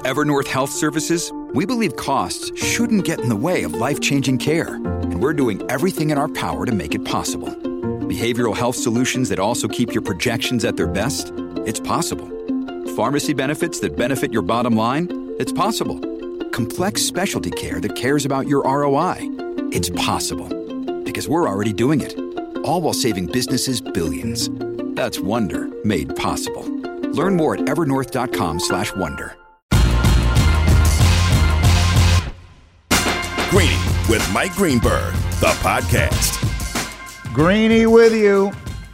Evernorth Health Services, we believe costs shouldn't get in the way of life-changing care, and we're doing everything in our power to make it possible. Behavioral health solutions that also keep your projections at their best? It's possible. Pharmacy benefits that benefit your bottom line? It's possible. Complex specialty care that cares about your ROI? It's possible. Because we're already doing it. All while saving businesses billions. That's Wonder made possible. Learn more at evernorth.com/wonder. Greeny with Mike Greenberg, the podcast. Greeny with you.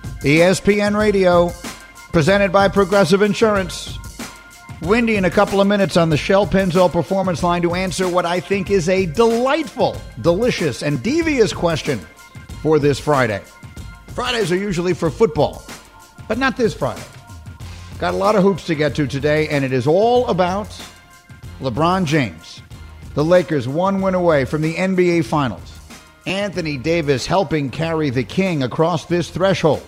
ESPN Radio, presented by Progressive Insurance. Windy in a couple of minutes on the Shell Pennzoil Performance Line to answer what I think is a delightful, delicious, and devious question for this Friday. Fridays are usually for football, but not this Friday. Got a lot of hoops to get to today, and it is all about LeBron James. The Lakers 1 win away from the NBA Finals. Anthony Davis helping carry the king across this threshold.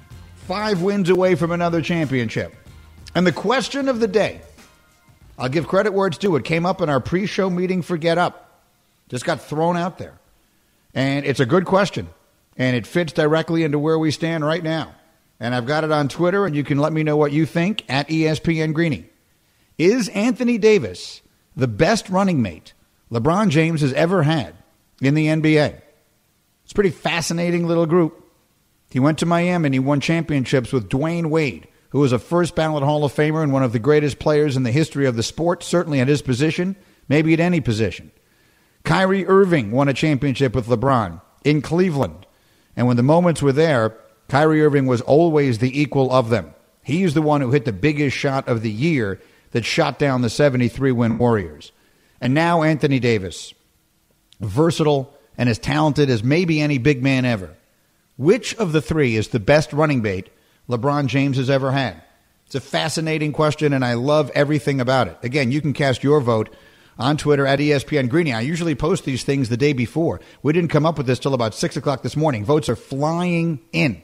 5 wins away from another championship. And the question of the day, I'll give credit where it's due. It came up in our pre-show meeting for Get Up. Just got thrown out there. And it's a good question. And it fits directly into where we stand right now. And I've got it on Twitter, and you can let me know what you think at ESPN Greeny. Is Anthony Davis the best running mate LeBron James has ever had in the NBA? It's a pretty fascinating little group. He went to Miami and he won championships with Dwayne Wade, who was a first-ballot Hall of Famer and one of the greatest players in the history of the sport, certainly at his position, maybe at any position. Kyrie Irving won a championship with LeBron in Cleveland. And when the moments were there, Kyrie Irving was always the equal of them. He's the one who hit the biggest shot of the year that shot down the 73-win Warriors. And now Anthony Davis, versatile and as talented as maybe any big man ever. Which of the three is the best running mate LeBron James has ever had? It's a fascinating question, and I love everything about it. Again, you can cast your vote on Twitter at ESPN Greeny. I usually post these things the day before. We didn't come up with this till about 6 o'clock this morning. Votes are flying in.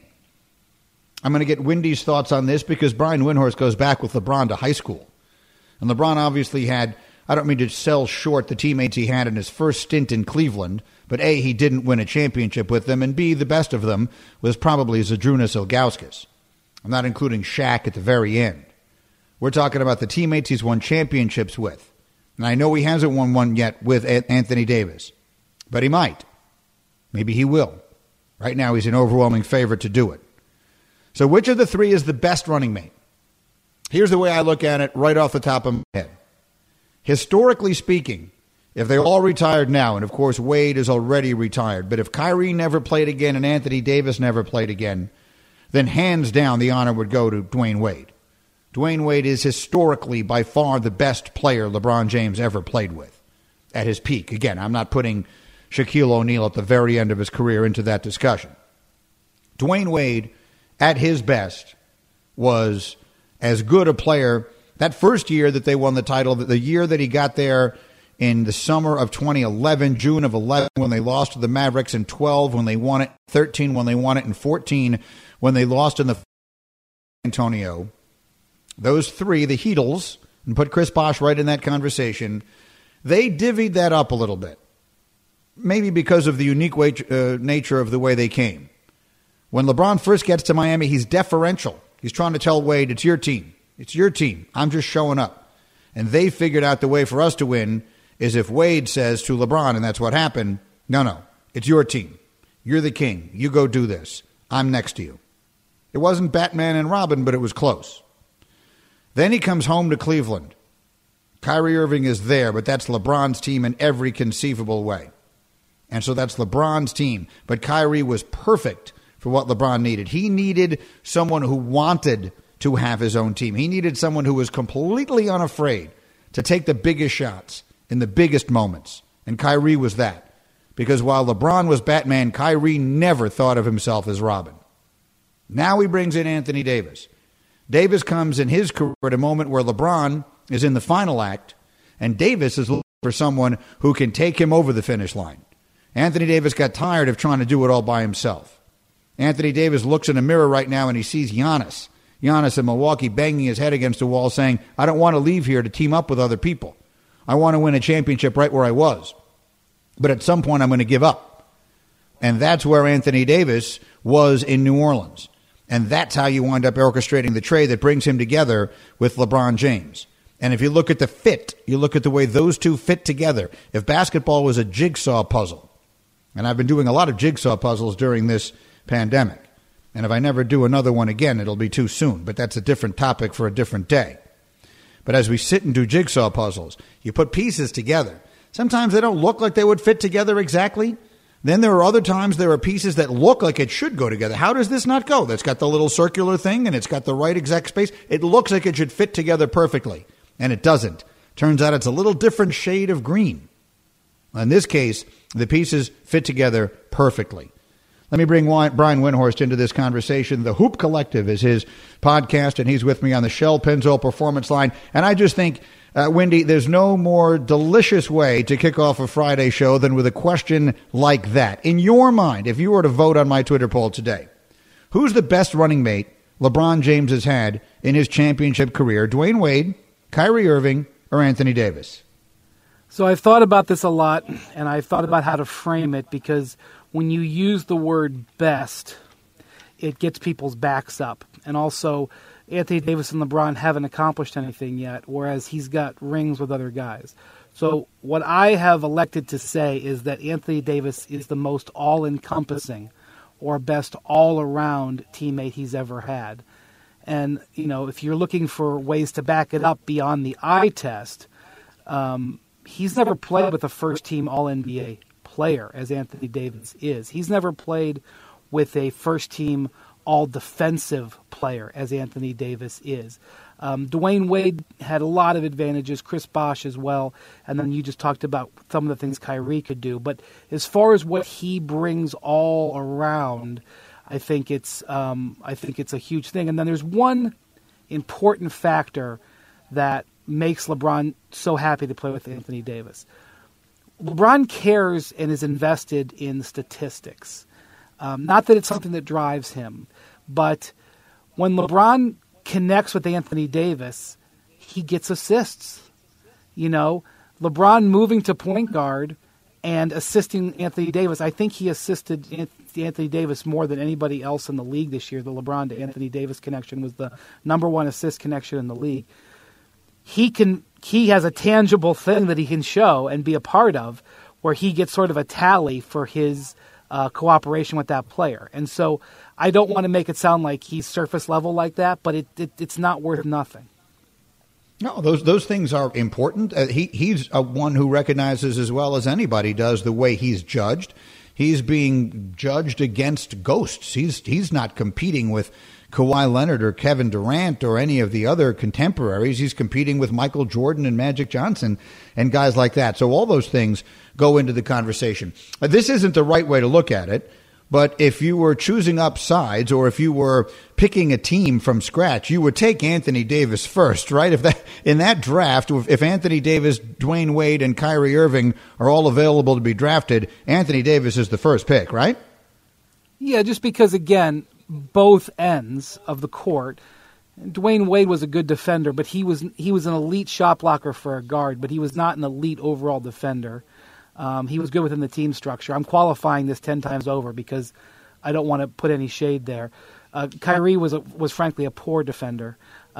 I'm going to get Wendy's thoughts on this because Brian Windhorst goes back with LeBron to high school. And LeBron obviously had, I don't mean to sell short the teammates he had in his first stint in Cleveland, but A, he didn't win a championship with them, and B, the best of them was probably Zydrunas Ilgauskas. I'm not including Shaq at the very end. We're talking about the teammates he's won championships with. And I know he hasn't won one yet with Anthony Davis, but he might. Maybe he will. Right now, he's an overwhelming favorite to do it. So which of the three is the best running mate? Here's the way I look at it right off the top of my head. Historically speaking, if they all retired now, and of course Wade is already retired, but if Kyrie never played again and Anthony Davis never played again, then hands down the honor would go to Dwayne Wade. Dwayne Wade is historically by far the best player LeBron James ever played with at his peak. Again, I'm not putting Shaquille O'Neal at the very end of his career into that discussion. Dwayne Wade, at his best, was as good a player that first year that they won the title, the year that he got there in the summer of 2011, June of 11, when they lost to the Mavericks, in 12 when they won it, 13 when they won it, and 14 when they lost in the Antonio. Those three, the Heatles, and put Chris Bosh right in that conversation, they divvied that up a little bit. Maybe because of the unique nature of the way they came. When LeBron first gets to Miami, he's deferential. He's trying to tell Wade, it's your team. It's your team. I'm just showing up. And they figured out the way for us to win is if Wade says to LeBron, and that's what happened, no, it's your team. You're the king. You go do this. I'm next to you. It wasn't Batman and Robin, but it was close. Then he comes home to Cleveland. Kyrie Irving is there, but that's LeBron's team in every conceivable way. And so that's LeBron's team. But Kyrie was perfect for what LeBron needed. He needed someone who wanted to have his own team. He needed someone who was completely unafraid to take the biggest shots in the biggest moments. And Kyrie was that. Because while LeBron was Batman, Kyrie never thought of himself as Robin. Now he brings in Anthony Davis. Davis comes in his career at a moment where LeBron is in the final act, and Davis is looking for someone who can take him over the finish line. Anthony Davis got tired of trying to do it all by himself. Anthony Davis looks in a mirror right now and he sees Giannis. Giannis in Milwaukee banging his head against the wall saying, I don't want to leave here to team up with other people. I want to win a championship right where I was. But at some point, I'm going to give up. And that's where Anthony Davis was in New Orleans. And that's how you wind up orchestrating the trade that brings him together with LeBron James. And if you look at the fit, you look at the way those two fit together. If basketball was a jigsaw puzzle, and I've been doing a lot of jigsaw puzzles during this pandemic, and if I never do another one again, it'll be too soon. But that's a different topic for a different day. But as we sit and do jigsaw puzzles, you put pieces together. Sometimes they don't look like they would fit together exactly. Then there are other times there are pieces that look like it should go together. How does this not go? That's got the little circular thing, and it's got the right exact space. It looks like it should fit together perfectly, and it doesn't. Turns out it's a little different shade of green. In this case, the pieces fit together perfectly. Let me bring Brian Windhorst into this conversation. The Hoop Collective is his podcast, and he's with me on the Shell Pennzoil Performance Line. And I just think, Wendy, there's no more delicious way to kick off a Friday show than with a question like that. In your mind, if you were to vote on my Twitter poll today, who's the best running mate LeBron James has had in his championship career? Dwayne Wade, Kyrie Irving, or Anthony Davis? So I've thought about this a lot, and I've thought about how to frame it, because when you use the word best, it gets people's backs up. And also, Anthony Davis and LeBron haven't accomplished anything yet, whereas he's got rings with other guys. So what I have elected to say is that Anthony Davis is the most all-encompassing or best all-around teammate he's ever had. And, you know, if you're looking for ways to back it up beyond the eye test, he's never played with a first-team All-NBA player as Anthony Davis is. He's never played with a first-team all-defensive player as Anthony Davis is. Dwayne Wade had a lot of advantages, Chris Bosh as well, and then you just talked about some of the things Kyrie could do. But as far as what he brings all around, I think it's a huge thing. And then there's one important factor that makes LeBron so happy to play with Anthony Davis. LeBron cares and is invested in statistics. Not that it's something that drives him, but when LeBron connects with Anthony Davis, he gets assists. You know, LeBron moving to point guard and assisting Anthony Davis. I think he assisted Anthony Davis more than anybody else in the league this year. The LeBron to Anthony Davis connection was the number one assist connection in the league. He has a tangible thing that he can show and be a part of where he gets sort of a tally for his cooperation with that player. And so I don't want to make it sound like he's surface level like that, but it's not worth nothing. No, those things are important. He's one who recognizes as well as anybody does the way he's judged. He's being judged against ghosts. He's not competing with Kawhi Leonard or Kevin Durant or any of the other contemporaries. He's competing with Michael Jordan and Magic Johnson and guys like that. So all those things go into the conversation. This isn't the right way to look at it, but if you were choosing up sides or if you were picking a team from scratch, you would take Anthony Davis first, right? In that draft, if Anthony Davis, Dwayne Wade, and Kyrie Irving are all available to be drafted, Anthony Davis is the first pick, right? Yeah, just because, again, both ends of the court. Dwayne Wade was a good defender, but he was an elite shot blocker for a guard, but he was not an elite overall defender. He was good within the team structure. I'm qualifying this 10 times over because I don't want to put any shade there. Kyrie was frankly a poor defender.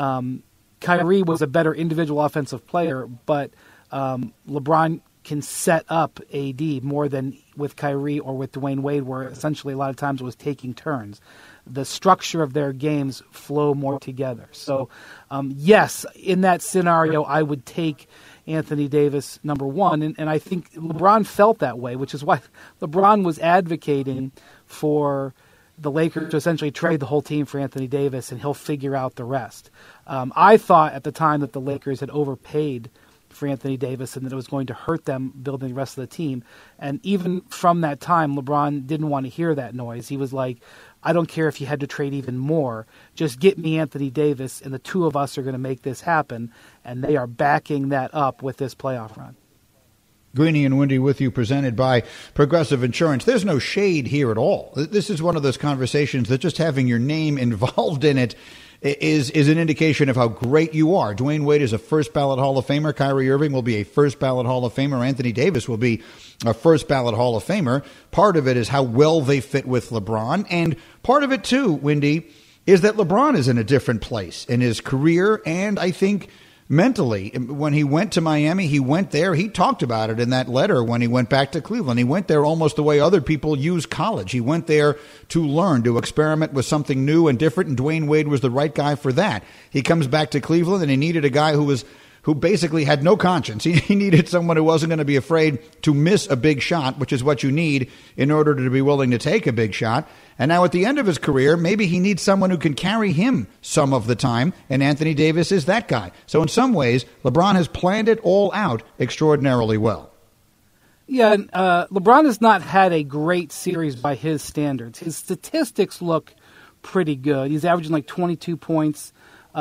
Kyrie was a better individual offensive player, but LeBron can set up AD more than with Kyrie or with Dwayne Wade, where essentially a lot of times it was taking turns. The structure of their games flow more together. So, yes, in that scenario, I would take Anthony Davis number one, and I think LeBron felt that way, which is why LeBron was advocating for the Lakers to essentially trade the whole team for Anthony Davis, and he'll figure out the rest. I thought at the time that the Lakers had overpaid for Anthony Davis and that it was going to hurt them building the rest of the team. And even from that time, LeBron didn't want to hear that noise. He was like, I don't care if you had to trade even more. Just get me Anthony Davis, and the two of us are going to make this happen. And they are backing that up with this playoff run. Greeny and Wendy with you, presented by Progressive Insurance. There's no shade here at all. This is one of those conversations that just having your name involved in it is an indication of how great you are. Dwayne Wade is a first-ballot Hall of Famer. Kyrie Irving will be a first-ballot Hall of Famer. Anthony Davis will be a first-ballot Hall of Famer. Part of it is how well they fit with LeBron. And part of it, too, Wendy, is that LeBron is in a different place in his career and I think mentally. When he went to Miami, he went there. He talked about it in that letter when he went back to Cleveland. He went there almost the way other people use college. He went there to learn, to experiment with something new and different, and Dwayne Wade was the right guy for that. He comes back to Cleveland, and he needed a guy who basically had no conscience. He needed someone who wasn't going to be afraid to miss a big shot, which is what you need in order to be willing to take a big shot. And now at the end of his career, maybe he needs someone who can carry him some of the time, and Anthony Davis is that guy. So in some ways, LeBron has planned it all out extraordinarily well. Yeah, LeBron has not had a great series by his standards. His statistics look pretty good. He's averaging like 22 points,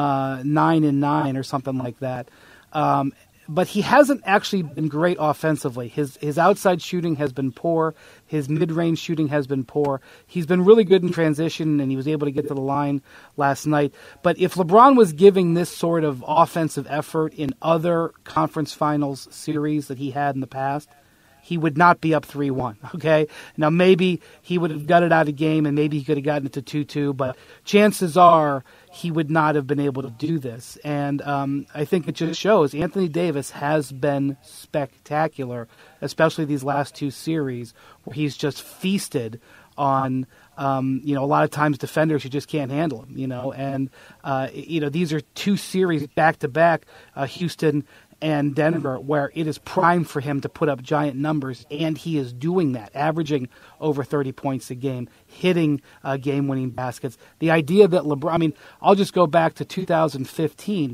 9 and 9 or something like that. But he hasn't actually been great offensively. His outside shooting has been poor. His mid-range shooting has been poor. He's been really good in transition, and he was able to get to the line last night. But if LeBron was giving this sort of offensive effort in other conference finals series that he had in the past, he would not be up 3-1, okay? Now, maybe he would have gutted out a game, and maybe he could have gotten it to 2-2, but chances are he would not have been able to do this. And I think it just shows Anthony Davis has been spectacular, especially these last two series, where he's just feasted on, a lot of times defenders who just can't handle him, And, these are two series back-to-back, Houston and Denver, where it is prime for him to put up giant numbers, and he is doing that, averaging over 30 points a game, hitting game-winning baskets. The idea that LeBron, I'll just go back to 2015.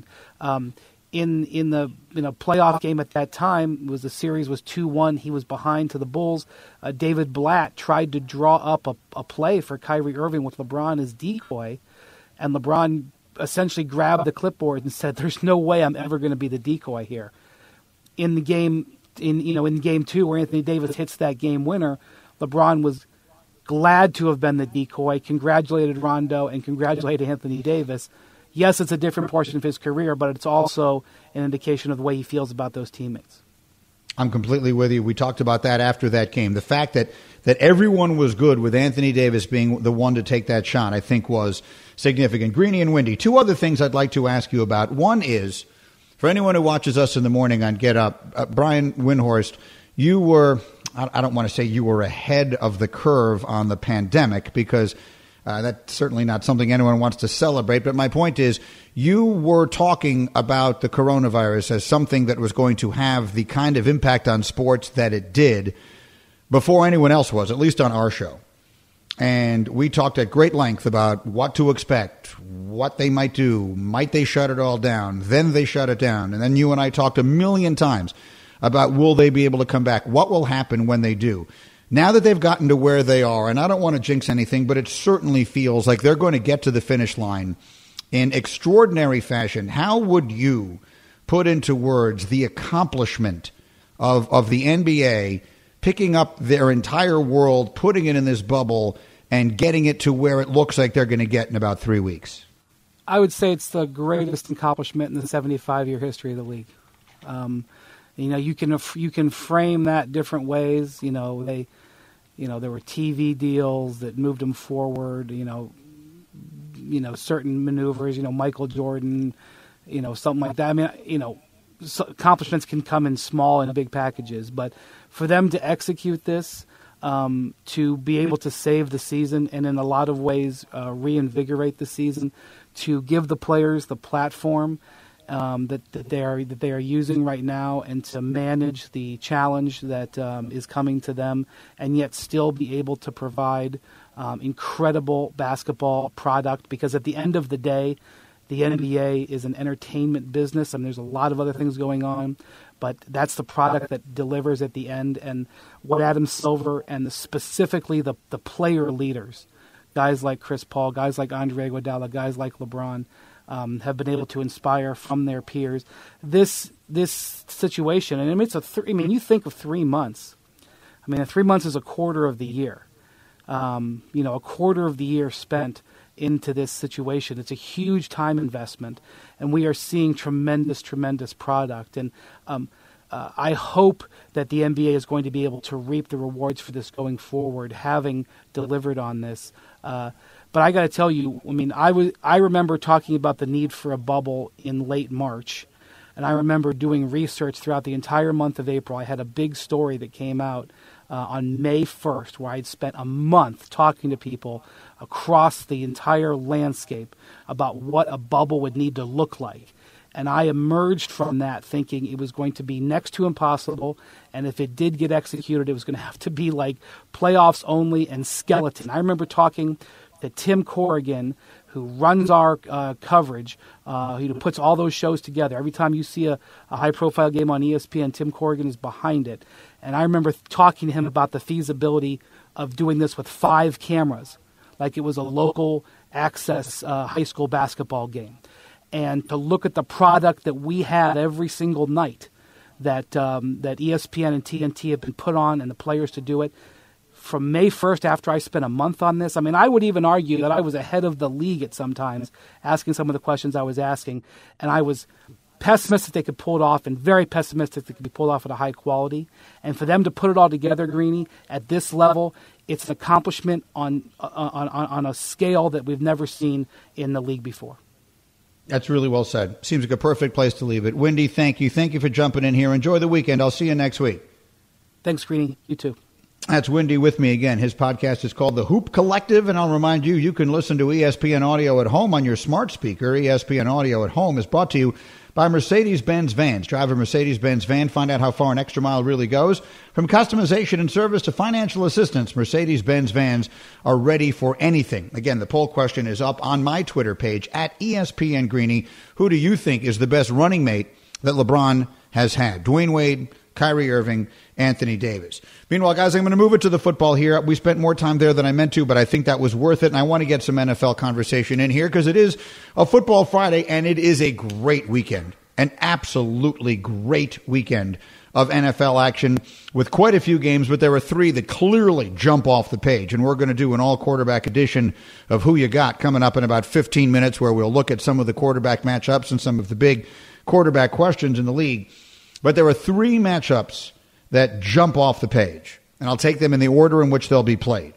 In the playoff game at that time, the series was 2-1. He was behind to the Bulls. David Blatt tried to draw up a play for Kyrie Irving with LeBron as decoy, and LeBron essentially grabbed the clipboard and said, "There's no way I'm ever going to be the decoy here." In the game, in game two, where Anthony Davis hits that game winner, LeBron was glad to have been the decoy, congratulated Rondo, and congratulated Anthony Davis. Yes, it's a different portion of his career, but it's also an indication of the way he feels about those teammates. I'm completely with you. We talked about that after that game. The fact that everyone was good with Anthony Davis being the one to take that shot, I think, was significant. Greeny and Wendy, two other things I'd like to ask you about. One is, for anyone who watches us in the morning on Get Up, Brian Windhorst, you were, I don't want to say you were ahead of the curve on the pandemic, because that's certainly not something anyone wants to celebrate. But my point is, you were talking about the coronavirus as something that was going to have the kind of impact on sports that it did before anyone else was, at least on our show. And we talked at great length about what to expect, what they might do. Might they shut it all down? Then they shut it down. And then you and I talked a million times about will they be able to come back? What will happen when they do? Now that they've gotten to where they are, and I don't want to jinx anything, but it certainly feels like they're going to get to the finish line in extraordinary fashion. How would you put into words the accomplishment of the NBA picking up their entire world, putting it in this bubble, and getting it to where it looks like they're going to get in about 3 weeks? I would say it's the greatest accomplishment in the 75-year history of the league. You can frame that different ways. There were TV deals that moved them forward. Certain maneuvers. Michael Jordan. Something like that. Accomplishments can come in small and big packages, but for them to execute this, to be able to save the season and in a lot of ways reinvigorate the season, to give the players the platform that they are using right now, and to manage the challenge that is coming to them, and yet still be able to provide incredible basketball product. Because at the end of the day, the NBA is an entertainment business, and there's a lot of other things going on, but that's the product that delivers at the end. And what Adam Silver and specifically the player leaders, guys like Chris Paul, guys like Andre Iguodala, guys like LeBron, have been able to inspire from their peers. This situation, and you think of 3 months. 3 months is a quarter of the year. A quarter of the year spent into this situation. It's a huge time investment, and we are seeing tremendous product. And I hope that the NBA is going to be able to reap the rewards for this going forward, having delivered on this. But I got to tell you, I mean, I remember talking about the need for a bubble in late March, and I remember doing research throughout the entire month of April. I had a big story that came out on May 1st, where I'd spent a month talking to people across the entire landscape about what a bubble would need to look like. And I emerged from that thinking it was going to be next to impossible, and if it did get executed, it was going to have to be like playoffs only and skeleton. I remember talking to Tim Corrigan, who runs our coverage, who puts all those shows together. Every time you see a high-profile game on ESPN, Tim Corrigan is behind it. And I remember talking to him about the feasibility of doing this with 5 cameras, like it was a local access high school basketball game. And to look at the product that we had every single night that ESPN and TNT have been put on, and the players to do it. From May 1st, after I spent a month on this, I mean, I would even argue that I was ahead of the league at some times, asking some of the questions I was asking. And I was pessimistic they could pull it off, and very pessimistic they could be pulled off at a high quality. And for them to put it all together, Greeny, at this level, it's an accomplishment on a scale that we've never seen in the league before. That's really well said. Seems like a perfect place to leave it. Windy, thank you. Thank you for jumping in here. Enjoy the weekend. I'll see you next week. Thanks, Greeny. You too. That's Windy with me again. His podcast is called The Hoop Collective, and I'll remind you, you can listen to ESPN Audio at home on your smart speaker. ESPN Audio at home is brought to you by Mercedes-Benz Vans. Drive a Mercedes-Benz van. Find out how far an extra mile really goes. From customization and service to financial assistance, Mercedes-Benz Vans are ready for anything. Again, the poll question is up on my Twitter page, at ESPN Greeny. Who do you think is the best running mate that LeBron has had? Dwayne Wade, Kyrie Irving, Anthony Davis. Meanwhile, guys, I'm going to move it to the football here. We spent more time there than I meant to, but I think that was worth it, and I want to get some NFL conversation in here because it is a Football Friday, and it is a great weekend, an absolutely great weekend of NFL action with quite a few games, but there are 3 that clearly jump off the page, and we're going to do an all-quarterback edition of Who You Got coming up in about 15 minutes where we'll look at some of the quarterback matchups and some of the big quarterback questions in the league. But there are 3 matchups that jump off the page, and I'll take them in the order in which they'll be played.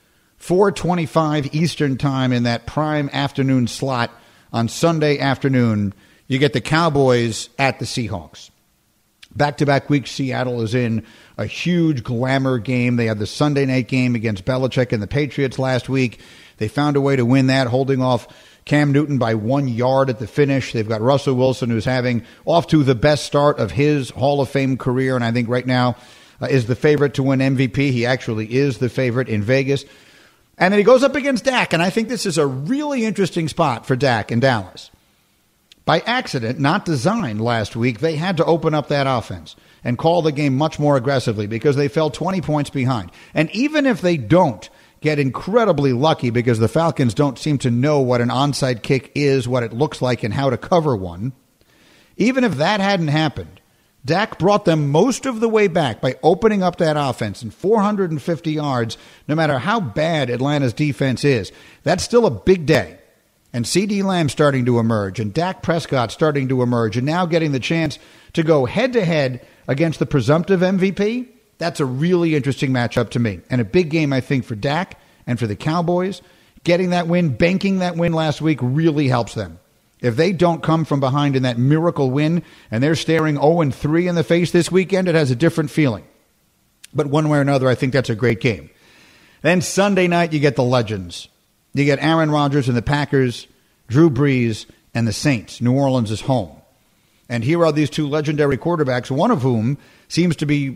4:25 Eastern time in that prime afternoon slot on Sunday afternoon, you get the Cowboys at the Seahawks. Back-to-back weeks, Seattle is in a huge glamour game. They had the Sunday night game against Belichick and the Patriots last week. They found a way to win that, holding off Cam Newton by 1 yard at the finish. They've got Russell Wilson, who's having off to the best start of his Hall of Fame career, and I think right now is the favorite to win MVP. He actually is the favorite in Vegas. And then he goes up against Dak, and I think this is a really interesting spot for Dak in Dallas. By accident, not designed last week, they had to open up that offense and call the game much more aggressively because they fell 20 points behind. And even if they don't get incredibly lucky because the Falcons don't seem to know what an onside kick is, what it looks like, and how to cover one. Even if that hadn't happened, Dak brought them most of the way back by opening up that offense in 450 yards, no matter how bad Atlanta's defense is. That's still a big day. And CeeDee Lamb starting to emerge, and Dak Prescott starting to emerge, and now getting the chance to go head-to-head against the presumptive MVP. That's a really interesting matchup to me. And a big game, I think, for Dak and for the Cowboys. Getting that win, banking that win last week really helps them. If they don't come from behind in that miracle win and they're staring 0-3 in the face this weekend, it has a different feeling. But one way or another, I think that's a great game. Then Sunday night, you get the legends. You get Aaron Rodgers and the Packers, Drew Brees, and the Saints. New Orleans is home. And here are these 2 legendary quarterbacks, one of whom seems to be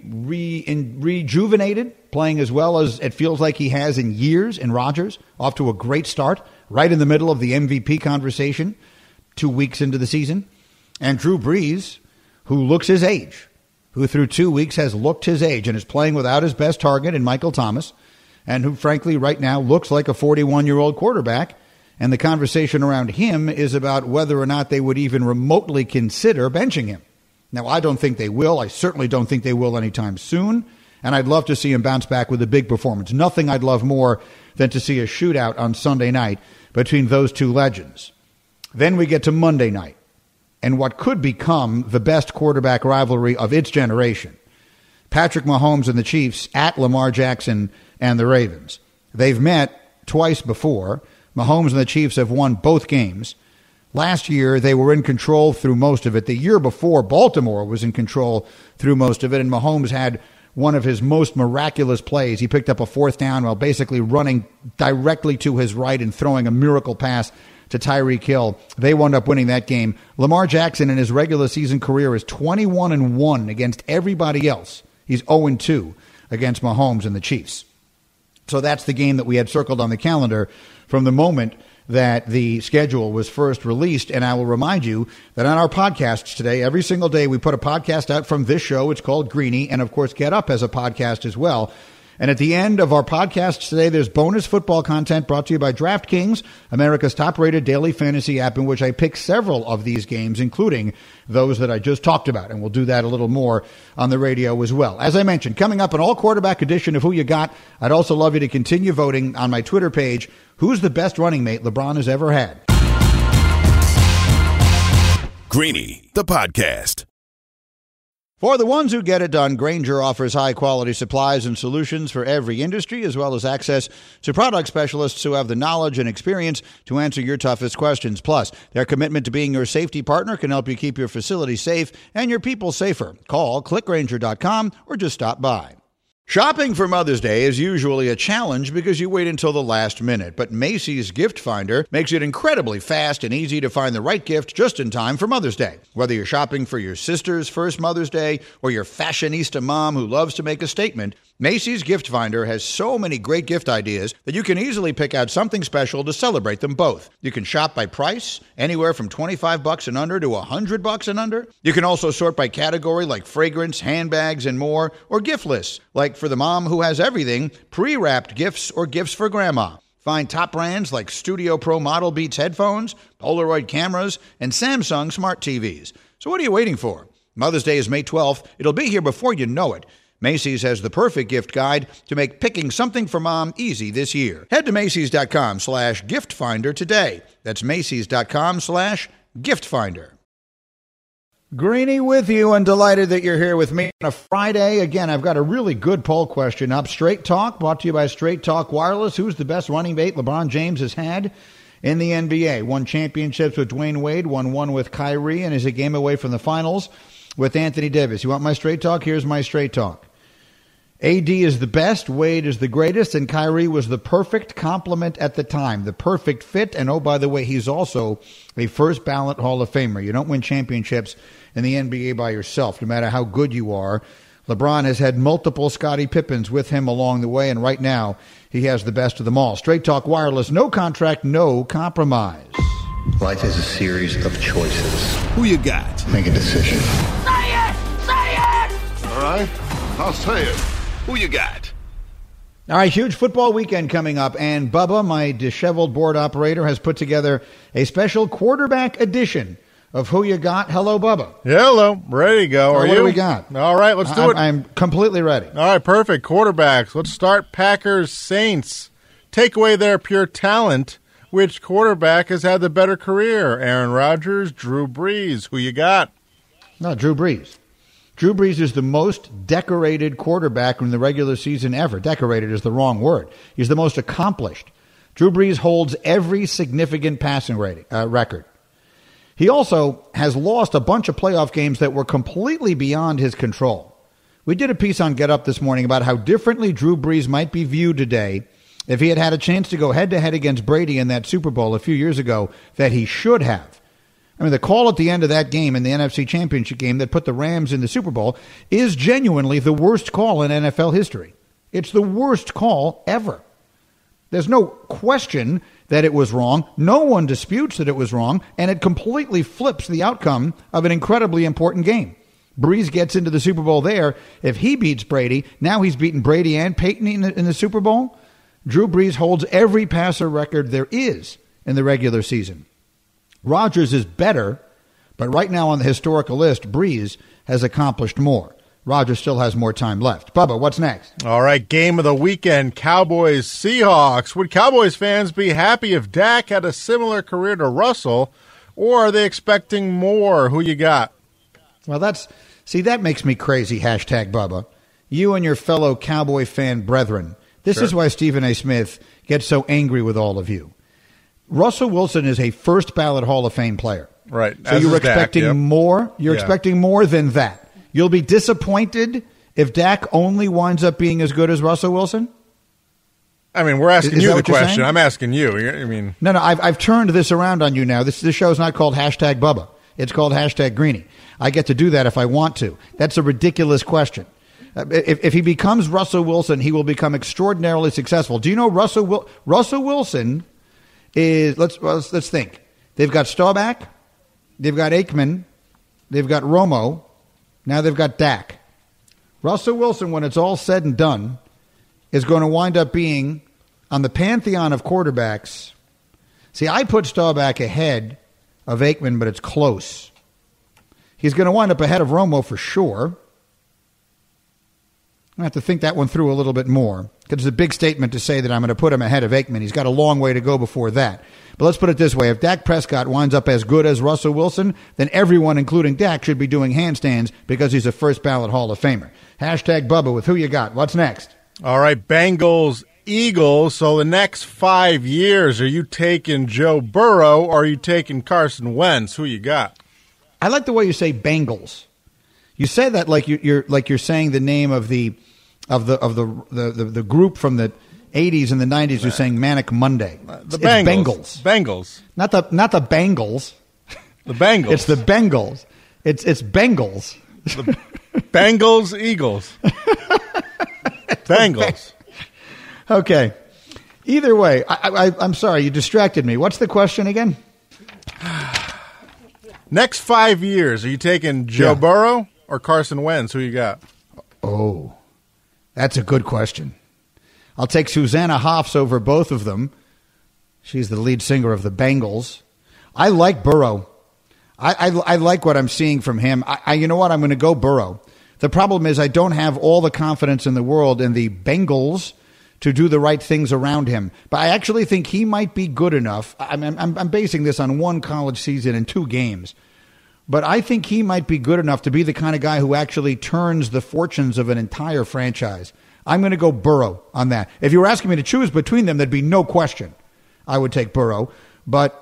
rejuvenated, playing as well as it feels like he has in years, in Rodgers, off to a great start, right in the middle of the MVP conversation, 2 weeks into the season. And Drew Brees, who looks his age, who through 2 weeks has looked his age and is playing without his best target in Michael Thomas, and who, frankly, right now looks like a 41-year-old quarterback. And the conversation around him is about whether or not they would even remotely consider benching him. Now, I don't think they will. I certainly don't think they will anytime soon. And I'd love to see him bounce back with a big performance. Nothing I'd love more than to see a shootout on Sunday night between those two legends. Then we get to Monday night, and what could become the best quarterback rivalry of its generation. Patrick Mahomes and the Chiefs at Lamar Jackson and the Ravens. They've met twice before. Mahomes and the Chiefs have won both games. Last year, they were in control through most of it. The year before, Baltimore was in control through most of it, and Mahomes had one of his most miraculous plays. He picked up a fourth down while basically running directly to his right and throwing a miracle pass to Tyreek Hill. They wound up winning that game. Lamar Jackson in his regular season career is 21-1 against everybody else. He's 0-2 against Mahomes and the Chiefs. So that's the game that we had circled on the calendar from the moment that the schedule was first released. And I will remind you that on our podcasts today, every single day we put a podcast out from this show. It's called Greeny, and of course Get Up as a podcast as well. And at the end of our podcasts today, there's bonus football content brought to you by DraftKings, America's top-rated daily fantasy app, in which I pick several of these games, including those that I just talked about. And we'll do that a little more on the radio as well. As I mentioned, coming up an all-quarterback edition of Who You Got, I'd also love you to continue voting on my Twitter page. Who's the best running mate LeBron has ever had? Greeny, the podcast. For the ones who get it done, Grainger offers high-quality supplies and solutions for every industry, as well as access to product specialists who have the knowledge and experience to answer your toughest questions. Plus, their commitment to being your safety partner can help you keep your facility safe and your people safer. Call clickgrainger.com or just stop by. Shopping for Mother's Day is usually a challenge because you wait until the last minute, but Macy's Gift Finder makes it incredibly fast and easy to find the right gift just in time for Mother's Day. Whether you're shopping for your sister's first Mother's Day or your fashionista mom who loves to make a statement, Macy's Gift Finder has so many great gift ideas that you can easily pick out something special to celebrate them both. You can shop by price, anywhere from $25 and under to $100 and under. You can also sort by category like fragrance, handbags, and more, or gift lists, like for the mom who has everything, pre-wrapped gifts or gifts for grandma. Find top brands like Studio Pro Model Beats headphones, Polaroid cameras, and Samsung smart TVs. So what are you waiting for? Mother's Day is May 12th. It'll be here before you know it. Macy's has the perfect gift guide to make picking something for mom easy this year. Head to Macy's.com/gift finder today. That's Macy's.com/gift finder. Greeny with you, and delighted that you're here with me on a Friday. Again, I've got a really good poll question up. Straight Talk, brought to you by Straight Talk Wireless. Who's the best running mate LeBron James has had in the NBA? Won championships with Dwayne Wade, won one with Kyrie, and is a game away from the finals with Anthony Davis. You want my Straight Talk? Here's my Straight Talk. AD is the best, Wade is the greatest, and Kyrie was the perfect complement at the time, the perfect fit. And oh, by the way, he's also a first ballot Hall of Famer. You don't win championships in the NBA by yourself, no matter how good you are. LeBron has had multiple Scottie Pippins with him along the way, and right now he has the best of them all. Straight Talk Wireless, no contract, no compromise. Life is a series of choices. Who you got? Make a decision. Say it! Say it! All right, I'll say it. Who you got? All right, huge football weekend coming up, and Bubba, my disheveled board operator, has put together a special quarterback edition of Who You Got. Hello, Bubba. Hello. Ready to go. Are you? What do we got? All right, let's do it. I'm completely ready. All right, perfect. Quarterbacks. Let's start Packers Saints. Take away their pure talent. Which quarterback has had the better career? Aaron Rodgers, Drew Brees. Who you got? No, Drew Brees. Drew Brees is the most decorated quarterback in the regular season ever. Decorated is the wrong word. He's the most accomplished. Drew Brees holds every significant passing record. He also has lost a bunch of playoff games that were completely beyond his control. We did a piece on Get Up this morning about how differently Drew Brees might be viewed today if he had had a chance to go head-to-head against Brady in that Super Bowl a few years ago that he should have. I mean, the call at the end of that game in the NFC Championship game that put the Rams in the Super Bowl is genuinely the worst call in NFL history. It's the worst call ever. There's no question that it was wrong. No one disputes that it was wrong, and it completely flips the outcome of an incredibly important game. Brees gets into the Super Bowl there. If he beats Brady, now he's beaten Brady and Peyton in the Super Bowl. Drew Brees holds every passer record there is in the regular season. Rodgers is better, but right now on the historical list, Brees has accomplished more. Rodgers still has more time left. Bubba, what's next? All right, game of the weekend, Cowboys-Seahawks. Would Cowboys fans be happy if Dak had a similar career to Russell, or are they expecting more? Who you got? Well, that makes me crazy, hashtag Bubba. You and your fellow Cowboy fan brethren. This is why Stephen A. Smith gets so angry with all of you. Russell Wilson is a first-ballot Hall of Fame player. Right. So you're expecting more? You're expecting more than that. You'll be disappointed if Dak only winds up being as good as Russell Wilson? I mean, we're asking you the question. I'm asking you. I mean, No, I've turned this around on you now. This show is not called hashtag Bubba. It's called hashtag Greeny. I get to do that if I want to. That's a ridiculous question. If he becomes Russell Wilson, he will become extraordinarily successful. Do you know Russell Wilson is, let's think. They've got Staubach, they've got Aikman, they've got Romo, now they've got Dak. Russell Wilson, when it's all said and done, is going to wind up being on the pantheon of quarterbacks. See, I put Staubach ahead of Aikman, but it's close. He's going to wind up ahead of Romo for sure. I have to think that one through a little bit more, because it's a big statement to say that I'm going to put him ahead of Aikman. He's got a long way to go before that. But let's put it this way. If Dak Prescott winds up as good as Russell Wilson, then everyone, including Dak, should be doing handstands because he's a first-ballot Hall of Famer. Hashtag Bubba with who you got. What's next? All right, Bengals, Eagles. So the next 5 years, are you taking Joe Burrow or are you taking Carson Wentz? Who you got? I like the way you say Bengals. You say that like you're saying the name of the group from the 80s and the 90s who's saying Manic Monday. The Bengals. Bengals. Not the Bengals. The Bengals. It's the Bengals. It's Bengals. The Bengals, Eagles. Bengals. Okay. Either way, I'm sorry, you distracted me. What's the question again? Next 5 years, are you taking Joe Burrow or Carson Wentz? Who you got? Oh, that's a good question. I'll take Susanna Hoffs over both of them. She's the lead singer of the Bengals. I like Burrow. I like what I'm seeing from him. You know what? I'm going to go Burrow. The problem is I don't have all the confidence in the world in the Bengals to do the right things around him. But I actually think he might be good enough. I'm basing this on one college season and 2 games. But I think he might be good enough to be the kind of guy who actually turns the fortunes of an entire franchise. I'm going to go Burrow on that. If you were asking me to choose between them, there'd be no question I would take Burrow. But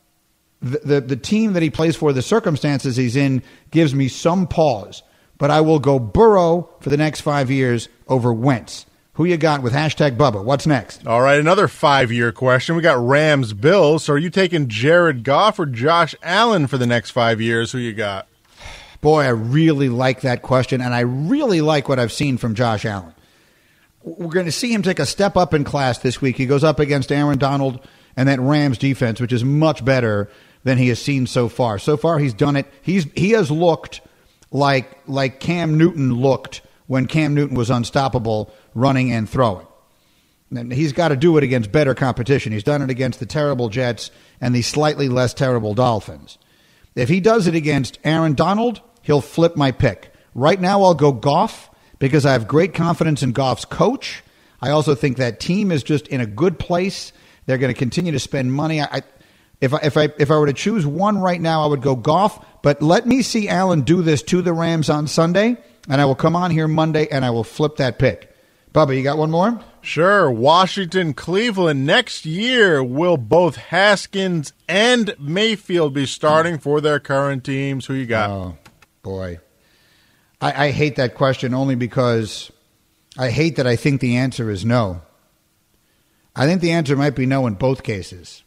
the team that he plays for, the circumstances he's in, gives me some pause. But I will go Burrow for the next 5 years over Wentz. Who you got with hashtag Bubba? What's next? All right, another 5-year question. We got Rams, Bills. So are you taking Jared Goff or Josh Allen for the next 5 years? Who you got? Boy, I really like that question, and I really like what I've seen from Josh Allen. We're going to see him take a step up in class this week. He goes up against Aaron Donald and that Rams defense, which is much better than he has seen so far. So far, he's done it. He has looked like Cam Newton looked when Cam Newton was unstoppable running and throwing. And he's got to do it against better competition. He's done it against the terrible Jets and the slightly less terrible Dolphins. If he does it against Aaron Donald, he'll flip my pick. Right now, I'll go Goff because I have great confidence in Goff's coach. I also think that team is just in a good place. They're going to continue to spend money. If I were to choose one right now, I would go Goff. But let me see Allen do this to the Rams on Sunday, and I will come on here Monday and I will flip that pick. Bubba, you got one more? Sure. Washington, Cleveland. Next year, will both Haskins and Mayfield be starting for their current teams? Who you got? Oh, boy. I hate that question only because I hate that I think the answer is no. I think the answer might be no in both cases.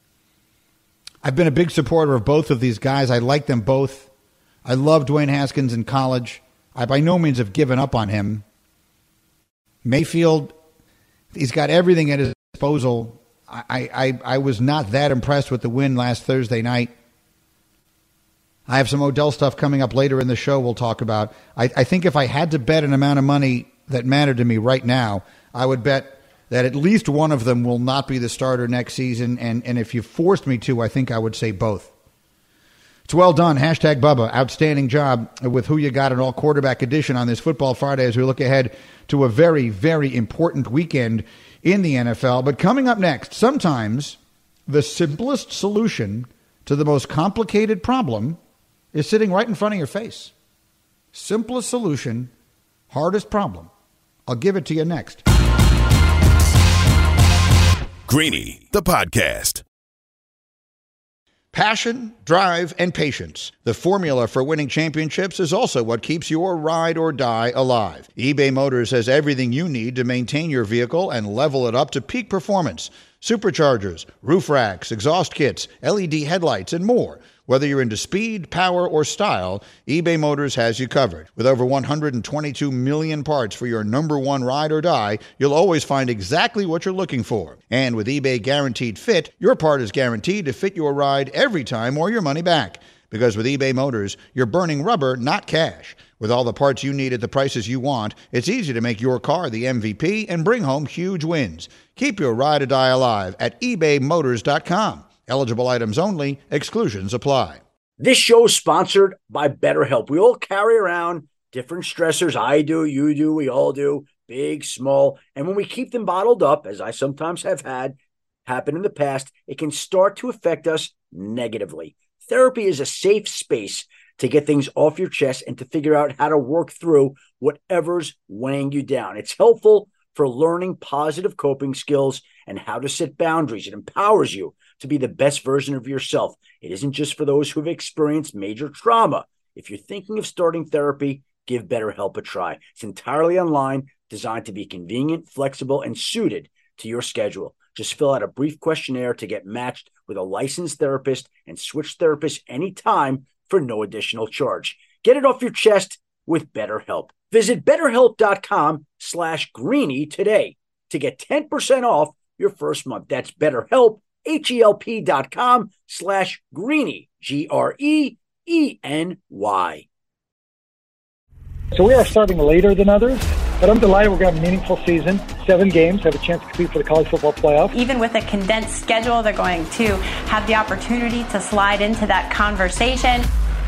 I've been a big supporter of both of these guys. I like them both. I loved Dwayne Haskins in college. I by no means have given up on him. Mayfield, he's got everything at his disposal. I was not that impressed with the win last Thursday night. I have some Odell stuff coming up later in the show we'll talk about. I think if I had to bet an amount of money that mattered to me right now, I would bet that at least one of them will not be the starter next season. And if you forced me to, I think I would say both. It's well done. Hashtag Bubba. Outstanding job with Who You Got, an all quarterback edition on this Football Friday as we look ahead to a very, very important weekend in the NFL. But coming up next, sometimes the simplest solution to the most complicated problem is sitting right in front of your face. Simplest solution, hardest problem. I'll give it to you next. Greeny, the podcast. Passion, drive, and patience. The formula for winning championships is also what keeps your ride or die alive. eBay Motors has everything you need to maintain your vehicle and level it up to peak performance. Superchargers, roof racks, exhaust kits, LED headlights, and more. Whether you're into speed, power, or style, eBay Motors has you covered. With over 122 million parts for your number one ride or die, you'll always find exactly what you're looking for. And with eBay Guaranteed Fit, your part is guaranteed to fit your ride every time or your money back. Because with eBay Motors, you're burning rubber, not cash. With all the parts you need at the prices you want, it's easy to make your car the MVP and bring home huge wins. Keep your ride or die alive at ebaymotors.com. Eligible items only. Exclusions apply. This show is sponsored by BetterHelp. We all carry around different stressors. I do, you do, we all do, big, small. And when we keep them bottled up, as I sometimes have had happen in the past, it can start to affect us negatively. Therapy is a safe space to get things off your chest and to figure out how to work through whatever's weighing you down. It's helpful for learning positive coping skills and how to set boundaries. It empowers you to be the best version of yourself. It isn't just for those who have experienced major trauma. If you're thinking of starting therapy, give BetterHelp a try. It's entirely online, designed to be convenient, flexible, and suited to your schedule. Just fill out a brief questionnaire to get matched with a licensed therapist and switch therapists anytime for no additional charge. Get it off your chest with BetterHelp. Visit BetterHelp.com/Greeny today to get 10% off your first month. That's BetterHelp, HELP.com/Greeny, GREENY. So we are starting later than others, but I'm delighted we're going to have a meaningful season. 7 games, have a chance to compete for the college football playoff. Even with a condensed schedule, they're going to have the opportunity to slide into that conversation.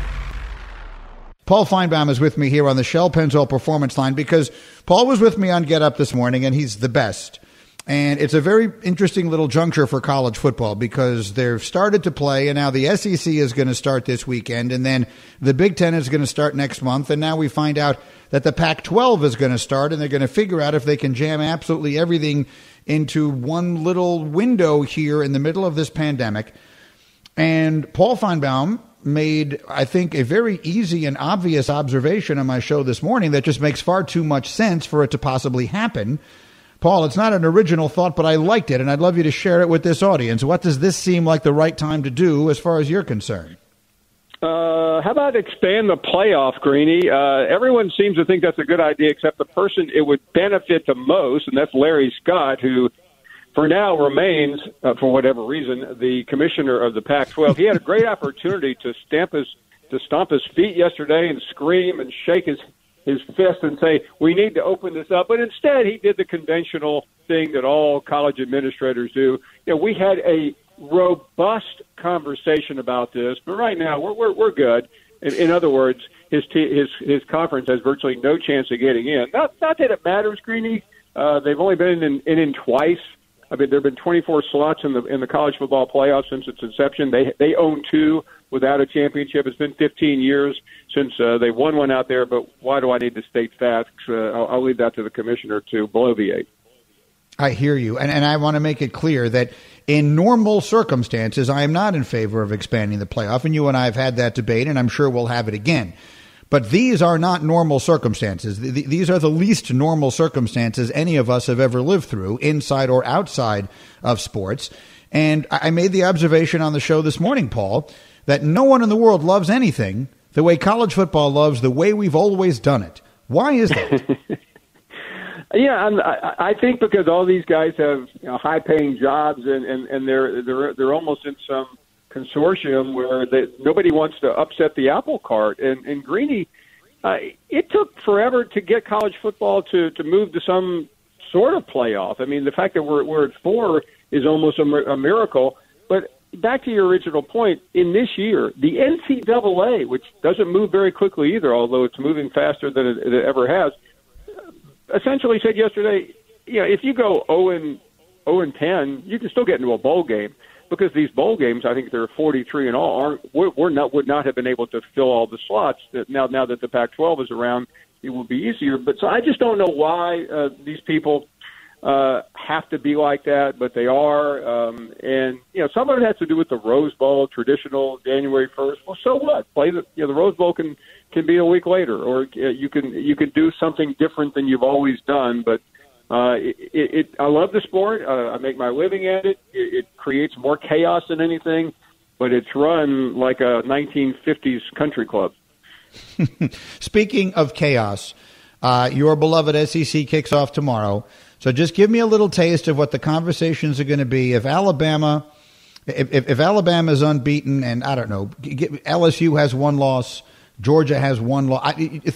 Paul Finebaum is with me here on the Shell Pennzoil Performance Line because Paul was with me on Get Up this morning, and he's the best. And it's a very interesting little juncture for college football because they've started to play, and now the SEC is going to start this weekend, and then the Big Ten is going to start next month, and now we find out that the Pac-12 is going to start, and they're going to figure out if they can jam absolutely everything into one little window here in the middle of this pandemic. And Paul Finebaum made, I think, a very easy and obvious observation on my show this morning that just makes far too much sense for it to possibly happen. Paul, it's not an original thought, but I liked it, and I'd love you to share it with this audience. What does this seem like the right time to do as far as you're concerned? How about expand the playoff, Greeny? Everyone seems to think that's a good idea, except the person it would benefit the most, and that's Larry Scott, who for now remains, for whatever reason, the commissioner of the Pac-12. He had a great opportunity to stomp his feet yesterday and scream and shake his fist and say, we need to open this up. But instead, he did the conventional thing that all college administrators do. You know, we had a robust conversation about this, but right now we're good. In other words, his conference has virtually no chance of getting in. Not that it matters, Greeny. They've only been in twice. I mean, there have been 24 slots in the college football playoffs since its inception. They own 2 without a championship. It's been 15 years since they won one out there, but why do I need to state facts? I'll leave that to the commissioner to bloviate. I hear you, and I want to make it clear that in normal circumstances, I am not in favor of expanding the playoff, and you and I have had that debate, and I'm sure we'll have it again. But these are not normal circumstances. These are the least normal circumstances any of us have ever lived through, inside or outside of sports. And I made the observation on the show this morning, Paul, that no one in the world loves anything the way college football loves the way we've always done it. Why is that? Yeah, I think because all these guys have high-paying jobs, and they're almost in some consortium where nobody wants to upset the apple cart. And Greeny, it took forever to get college football to move to some sort of playoff. I mean, the fact that we're at 4 is almost a miracle. But back to your original point, in this year, the NCAA, which doesn't move very quickly either, although it's moving faster than it ever has, essentially said yesterday, if you go 0-10, you can still get into a bowl game, because these bowl games, I think there are 43 in all, would not have been able to fill all the slots. Now that the Pac-12 is around, it will be easier. But so I just don't know why these people have to be like that, but they are. And some of it has to do with the Rose Bowl, traditional January 1st. Well, so what? Play the Rose Bowl can be a week later, or you can do something different than you've always done. But I love the sport. I make my living at it. It creates more chaos than anything, but it's run like a 1950s country club. Speaking of chaos, your beloved SEC kicks off tomorrow. So just give me a little taste of what the conversations are going to be. If Alabama is unbeaten, and I don't know, LSU has one loss, Georgia has one loss.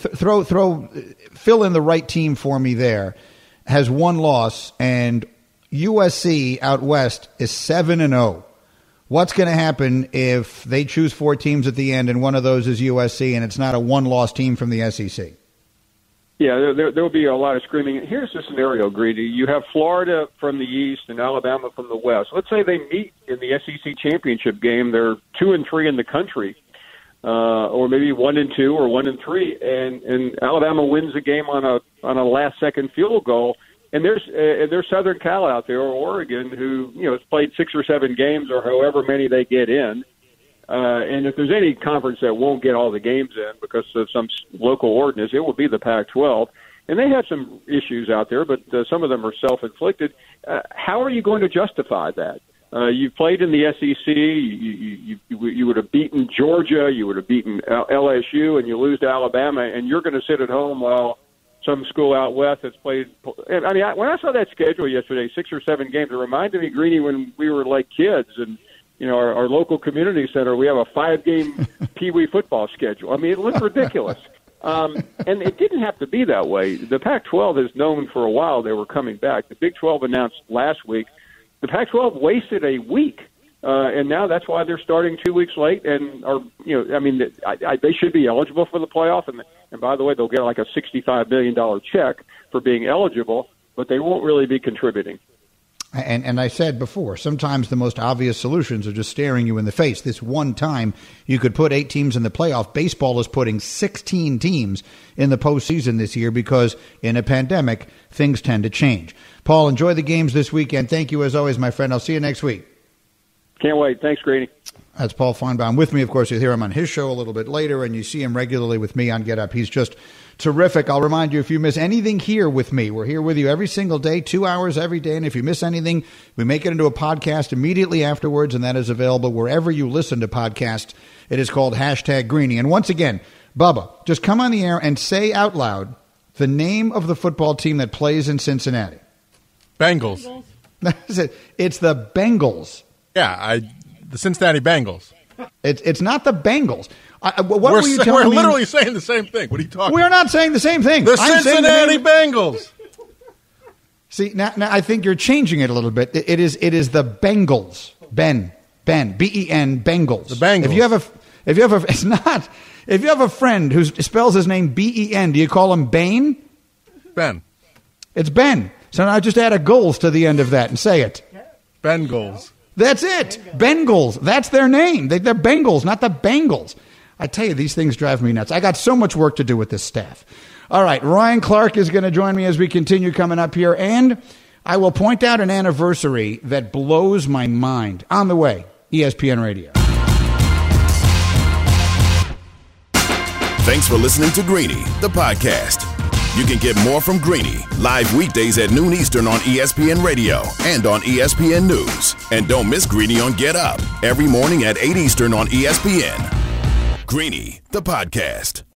Fill in the right team for me there. Has one loss, and USC out west is 7-0. What's going to happen if they choose 4 teams at the end and one of those is USC and it's not a one-loss team from the SEC? Yeah, there will be a lot of screaming. Here's the scenario, Greedy. You have Florida from the east and Alabama from the west. Let's say they meet in the SEC championship game. They're 2-3 in the country, or maybe 1-2 or 1-3, and Alabama wins the game on a last-second field goal. And there's Southern Cal out there, or Oregon, who has played 6 or 7 games, or however many they get in. And if there's any conference that won't get all the games in because of some local ordinance, it will be the Pac-12. And they have some issues out there, but some of them are self-inflicted. How are you going to justify that? You played in the SEC. You would have beaten Georgia. You would have beaten LSU, and you lose to Alabama, and you're going to sit at home while some school out west has played. I mean, when I saw that schedule yesterday, 6 or 7 games, it reminded me, Greeny, when we were like kids, and our local community center, we have a 5-game Pee Wee football schedule. I mean, it looked ridiculous. And it didn't have to be that way. The Pac-12 has known for a while they were coming back. The Big 12 announced last week. The Pac-12 wasted a week, and now that's why they're starting 2 weeks late. And they should be eligible for the playoff. And by the way, they'll get like a $65 million check for being eligible, but they won't really be contributing. And I said before, sometimes the most obvious solutions are just staring you in the face. This one time you could put 8 teams in the playoff. Baseball is putting 16 teams in the postseason this year because in a pandemic, things tend to change. Paul, enjoy the games this weekend. Thank you as always, my friend. I'll see you next week. Can't wait. Thanks, Grady. That's Paul Feinbaum. With me, of course, you'll hear him on his show a little bit later, and you see him regularly with me on Get Up. He's just terrific. I'll remind you, if you miss anything here with me, we're here with you every single day, 2 hours every day. And if you miss anything, we make it into a podcast immediately afterwards, and that is available wherever you listen to podcasts. It is called #Greeny. And once again, Bubba, just come on the air and say out loud the name of the football team that plays in Cincinnati. Bengals. It's the Bengals. Yeah, the Cincinnati Bengals. It's not the Bengals. Were you telling we're me? Literally saying the same thing. What are you talking about? We're not saying the same thing. The Cincinnati Bengals. See, now I think you're changing it a little bit. It is the Bengals. Ben, B-E-N, Bengals. The Bengals. If you have a friend who spells his name B-E-N, do you call him Bane? Ben. It's Ben. So now just add a goals to the end of that and say it. Bengals. That's it. Bengals. That's their name. They're Bengals, not the Bengals. I tell you, these things drive me nuts. I got so much work to do with this staff. All right, Ryan Clark is going to join me as we continue coming up here, and I will point out an anniversary that blows my mind. On the way, ESPN Radio. Thanks for listening to Greeny, the podcast. You can get more from Greeny live weekdays at noon Eastern on ESPN Radio and on ESPN News. And don't miss Greeny on Get Up every morning at 8 Eastern on ESPN. Greeny, the podcast.